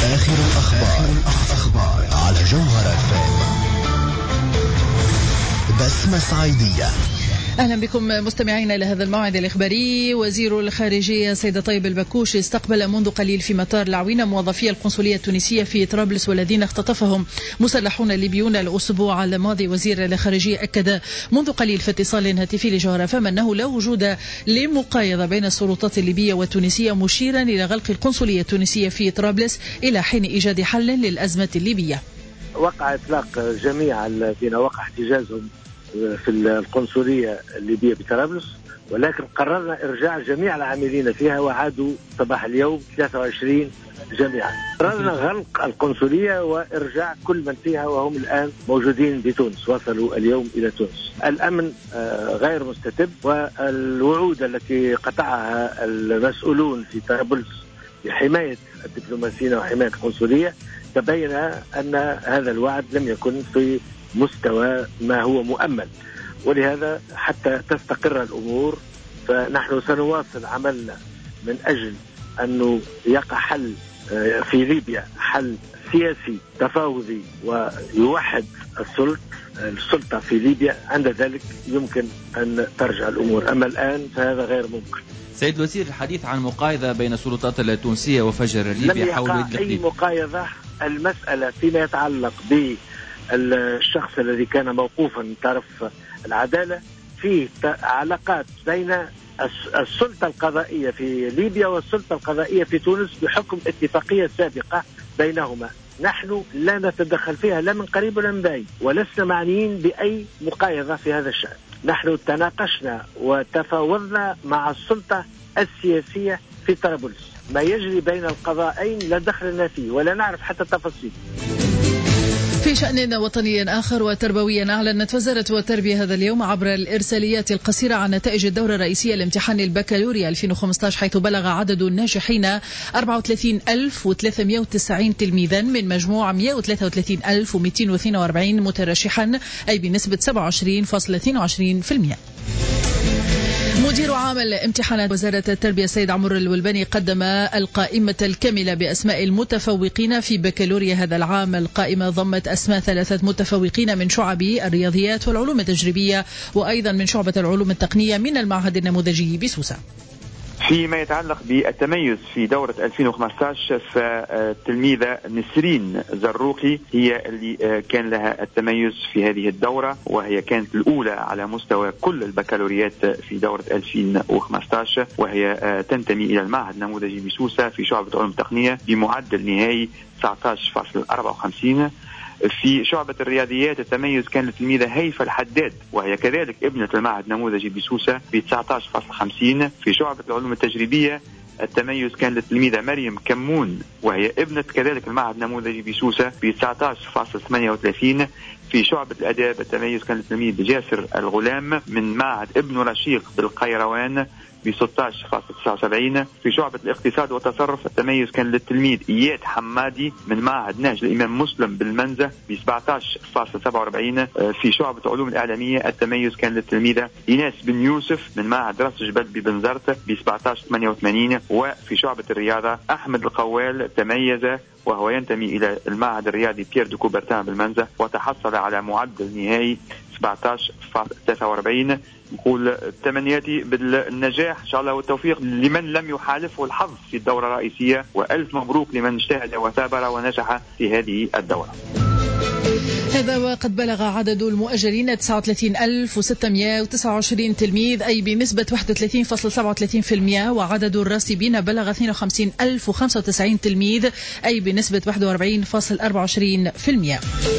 آخر الأخبار على جوهرة FM. بسمة صعيدية. أهلا بكم مستمعينا إلى هذا الموعد الإخباري. وزير الخارجية سيد طيب البكوش استقبل منذ قليل في مطار العوينة موظفي القنصلية التونسية في طرابلس والذين اختطفهم مسلحون ليبيون الأسبوع الماضي. وزير الخارجية أكد منذ قليل في اتصال هاتفي لجوهرة FM أنه لا وجود لمقايضة بين السلطات الليبية والتونسية، مشيرا إلى غلق القنصلية التونسية في طرابلس إلى حين إيجاد حل للأزمة الليبية. وقع إطلاق جميع الذين وقع احتجازهم في القنصلية الليبية بطرابلس، ولكن قررنا إرجاع جميع العاملين فيها وعادوا صباح اليوم 23 جميعا. قررنا غلق القنصلية وإرجاع كل من فيها وهم الآن موجودين بتونس، وصلوا اليوم إلى تونس. الأمن غير مستتب، والوعود التي قطعها المسؤولون في طرابلس لحماية الدبلوماسيين وحماية القنصلية تبين أن هذا الوعد لم يكن في مستوى ما هو مؤمل، ولهذا حتى تستقر الأمور فنحن سنواصل عملنا من أجل أنه يقع حل في ليبيا، حل سياسي تفاوضي ويوحد السلطة في ليبيا. عند ذلك يمكن أن ترجع الأمور، أما الآن فهذا غير ممكن. سيد الوزير، الحديث عن مقايضة بين السلطات التونسية وفجر ليبيا حول لم يقع أي مقايضة. المسألة فيما يتعلق بالشخص الذي كان موقوفا من طرف العدالة، فيه علاقات بين السلطة القضائية في ليبيا والسلطة القضائية في تونس بحكم اتفاقية سابقة بينهما. نحن لا نتدخل فيها لا من قريب ولا من بعيد، ولسنا معنيين بأي مقايضة في هذا الشأن. نحن تناقشنا وتفاوضنا مع السلطة السياسية في طرابلس. ما يجري بين القضاءين لا دخلنا فيه ولا نعرف حتى تفاصيل. في شأن وطني آخر وتربوي، أعلنت وزارة التربية هذا اليوم عبر الإرساليات القصيرة عن نتائج الدورة الرئيسية لامتحان البكالوريا 2015، حيث بلغ عدد الناجحين 34,390 تلميذا من مجموع 133,242 مترشحا، أي بنسبة 27.22%. مدير عام الامتحانات وزارة التربية السيد عمر الولباني قدم القائمة الكاملة بأسماء المتفوقين في بكالوريا هذا العام. القائمة ضمت أسماء 3 متفوقين من شعب الرياضيات والعلوم التجريبية، وأيضا من شعبة العلوم التقنية من المعهد النموذجي بسوسة. فيما يتعلق بالتميز في دورة 2015، فالتلميذة نسرين زروقي هي اللي كان لها التميز في هذه الدورة، وهي كانت الأولى على مستوى كل البكالوريات في دورة 2015، وهي تنتمي إلى المعهد النموذجي بسوسة في شعبة العلوم التقنية بمعدل نهائي 19.54. في شعبة الرياضيات التميز كان للتلميذة هيفا الحداد، وهي كذلك ابنة المعهد النموذجي بسوسة ب 19.50. في شعبة العلوم التجريبية التميز كان للتلميذة مريم كمون، وهي ابنة كذلك المعهد النموذجي بسوسة ب 19.38. في شعبة الآداب التميز كان للتلميذ جاسر الغلام من معهد ابن رشيق بالقيروان ب 16.79. في شعبة الاقتصاد والتصرف التميز كان للتلميذ إياد حمادي من معهد نهج الإمام مسلم بالمنزة ب 17.47. في شعبة علوم الإعلامية التميز كان للتلميذة إيناس بن يوسف من معهد راس جبل ببنزرت ب 17.88. وفي شعبة الرياضة أحمد القوال تميز، وهو ينتمي إلى المعهد الرياضي بيير دو كوبرتان بالمنزة، وتحصل على معدل نهائي 17.43. نقول تمنياتي بالنجاح إن شاء الله والتوفيق لمن لم يحالفه الحظ في الدورة الرئيسية، وألف مبروك لمن اجتهد وثابر ونجح في هذه الدورة. هذا وقد بلغ عدد المؤجلين 39,629 تلميذ، أي بنسبة 31.37%، وعدد الراسبين بلغ 52,095 تلميذ، أي بنسبة 41.24%.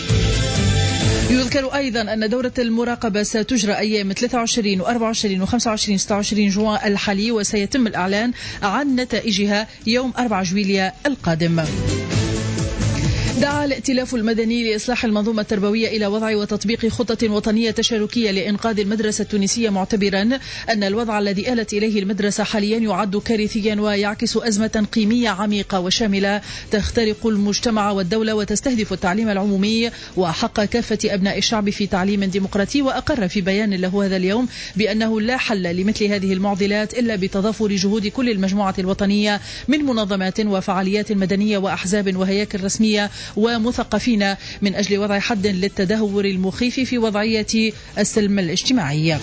يذكر أيضا أن دورة المراقبة ستجرى أيام 23 و24 و25 26 جوان الحالي، وسيتم الإعلان عن نتائجها يوم 4 جويلية القادم. دعا الائتلاف المدني لإصلاح المنظومة التربوية إلى وضع وتطبيق خطة وطنية تشاركية لإنقاذ المدرسة التونسية، معتبرا أن الوضع الذي آلت إليه المدرسة حاليا يعد كارثيا ويعكس أزمة قيمية عميقة وشاملة تخترق المجتمع والدولة وتستهدف التعليم العمومي وحق كافة أبناء الشعب في تعليم ديمقراطي. وأقر في بيان له هذا اليوم بأنه لا حل لمثل هذه المعضلات إلا بتضافر جهود كل المجموعة الوطنية من منظمات وفعاليات مدنية وأحزاب وهياكل رسمية ومثقفين من أجل وضع حد للتدهور المخيف في وضعية السلم الاجتماعي.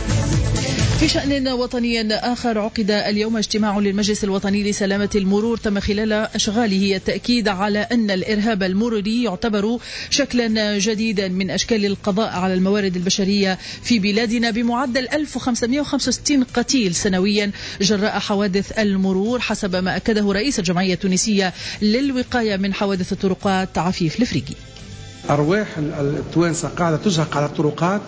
في شأن وطني آخر، عقد اليوم اجتماع للمجلس الوطني لسلامة المرور تم خلال أشغاله التأكيد على أن الإرهاب المروري يعتبر شكلا جديدا من أشكال القضاء على الموارد البشرية في بلادنا بمعدل 1565 قتيل سنويا جراء حوادث المرور، حسب ما أكده رئيس الجمعية التونسية للوقاية من حوادث الطرقات عفيف الفريقي. أرواح التوانسة قاعدة تزهق على الطرقات،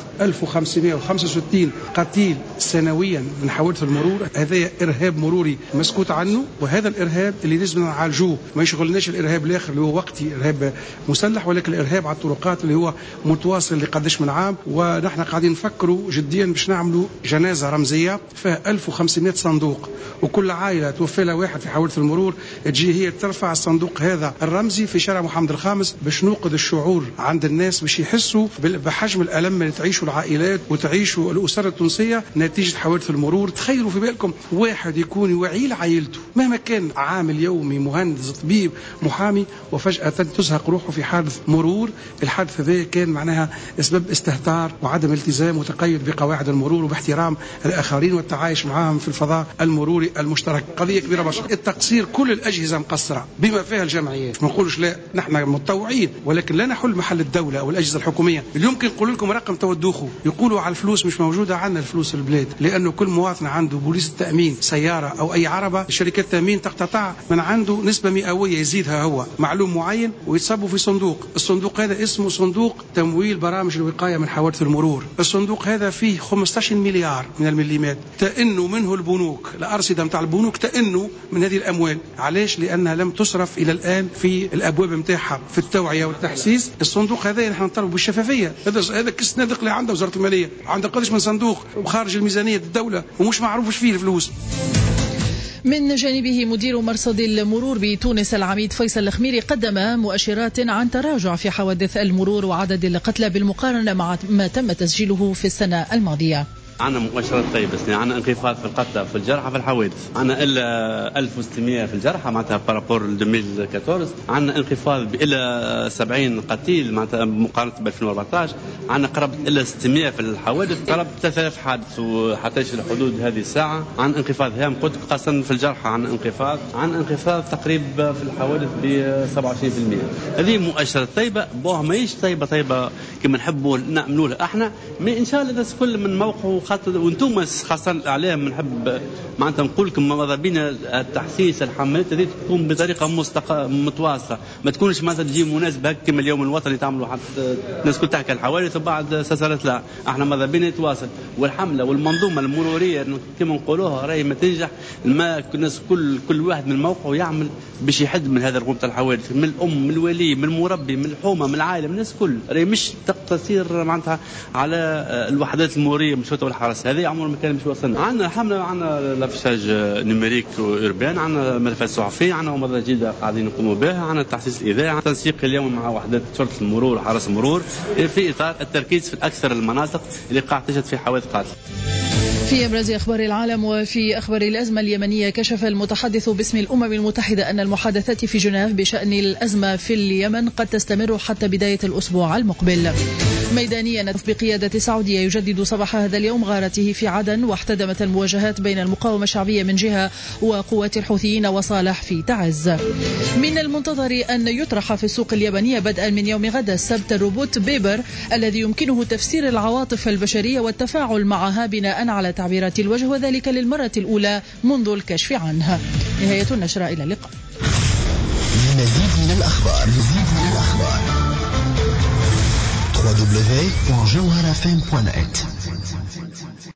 1565 قتيل سنويا من حوادث المرور. هذا إرهاب مروري مسكوت عنه، وهذا الإرهاب اللي لازم نعالجوه. ما يشغلناش الإرهاب الآخر اللي هو وقتي، إرهاب مسلح، ولكن الإرهاب على الطرقات اللي هو متواصل لقداش من عام. ونحن قاعدين نفكروا جديا باش نعملوا جنازة رمزية فيها 1500 صندوق، وكل عائلة توفى لها واحد في حوادث المرور تجي هي ترفع الصندوق هذا الرمزي في شارع محمد الخامس باش نوقظ الشعور عند الناس باش يحسوا بحجم الألم اللي تعيشوا العائلات وتعيشوا الأسر التونسية نتيجة حوادث المرور. تخيلوا في بالكم واحد يكون يوعي لعائلته مهما كان عامل يومي، مهندس، طبيب، محامي، وفجأة تزهق روحه في حادث مرور. الحادث هذا كان معناها اسباب استهتار وعدم التزام وتقيد بقواعد المرور وباحترام الآخرين والتعايش معهم في الفضاء المروري المشترك. قضية كبيرة برشا. التقصير كل الأجهزة مقصرة بما فيها الجمعيات. ما نقولش لا، نحن متطوعين، ولكن لا نحل محل الدولة أو الأجهزة الحكومية. اليوم كي نقول لكم رقم تودوخوا يقولوا على الفلوس مش موجودة، عندنا الفلوس البلاد، لأنه كل مواطن عنده بوليس التأمين سيارة أو أي عربة، شركات التأمين تقتطع من عنده نسبة مئوية يزيدها هو معلوم معين ويتصبوا في صندوق. الصندوق هذا اسمه صندوق تمويل برامج الوقاية من حوادث المرور. الصندوق هذا فيه 15 مليار من المليمات تأنوا منه البنوك، الأرصدة متاع البنوك تأنوا من هذه الأموال. علاش؟ لأنها لم تصرف إلى الآن في الأبواب متاعها في التوعية والتحسيس. الصندوق هذا نحن نطالبوا بالشفافية. هذا كيس نادق اللي عندها وزارة المالية، عندها قداش من صندوق وخارج الميزانية الدولة ومش معروفش فيه الفلوس. من جانبه مدير مرصد المرور بتونس العميد فيصل الخميري قدم مؤشرات عن تراجع في حوادث المرور وعدد القتلى بالمقارنة مع ما تم تسجيله في السنة الماضية. عندنا مؤشرات طيبة، عندنا انخفاض في القتلى في الجرحى في الحوادث، عندنا إلا 1600 في الجرحى معناتها بارابور 2014، عندنا انخفاض بإلا 70 قتيل معناتها مقارنة ب 2014، عندنا قرابة إلا 600 في الحوادث، قرابة 3000 حادث وحتى الحدود هذه الساعة. عندنا انخفاض هام قلت خاصة في الجرحى، عندنا انخفاض تقريبا في الحوادث ب 27%. هذه مؤشرات طيبة، بوها ماهيش طيبة كما نحبوا نعملوها احنا، ان شاء الله الناس كل من موقعه خاطر وانتم خاصه الاعلام نحب معناتها نقول لكم ماذا بينا التحسيس الحملات هذه تكون بطريقه متواصله، ما تكونش معناتها تجي مناسبه كما اليوم الوطني تعملوا حتى الناس كل تحكي الحوادث وبعد سلسلة. لا، احنا ماذا بينا يتواصل، والحمله والمنظومه المروريه كما نقولوها راهي ما تنجح ما الناس كل واحد من موقعه يعمل باش يحد من هذا الغمط الحوادث، من الام، من الولي، من المربي، من الحومه، من العائله، من الناس كل راهي مش تقتصير معناتها على الوحدات المروريه من الشرطه والحرس، هذه عمر ما كان مش وصلنا. عندنا حمله، عندنا لافشاج نيميريك وإربان، عندنا ملفات صحفيه، عندنا مبادرات جديده قاعدين نقوموا بها، عندنا التحسيس الاذاعي، تنسيق اليوم مع وحدات شرطه المرور وحرس المرور في اطار التركيز في اكثر المناطق اللي قاعد تجد في حوادث قتل. في أبرز أخبار العالم وفي أخبار الأزمة اليمنية، كشف المتحدث باسم الأمم المتحدة أن المحادثات في جنيف بشأن الأزمة في اليمن قد تستمر حتى بداية الأسبوع المقبل. ميدانيا بقيادة السعودية يجدد صباح هذا اليوم غارته في عدن، واحتدمت المواجهات بين المقاومة الشعبية من جهة وقوات الحوثيين وصالح في تعز. من المنتظر أن يطرح في السوق اليابانية بدءا من يوم غد السبت الروبوت بيبر الذي يمكنه تفسير العواطف البشرية والتفاعل معها بناء على تعبيرات الوجه، وذلك للمرة الأولى منذ الكشف عنها. نهاية النشرة، إلى اللقاء. مزيد من الأخبار www.jawharafm.net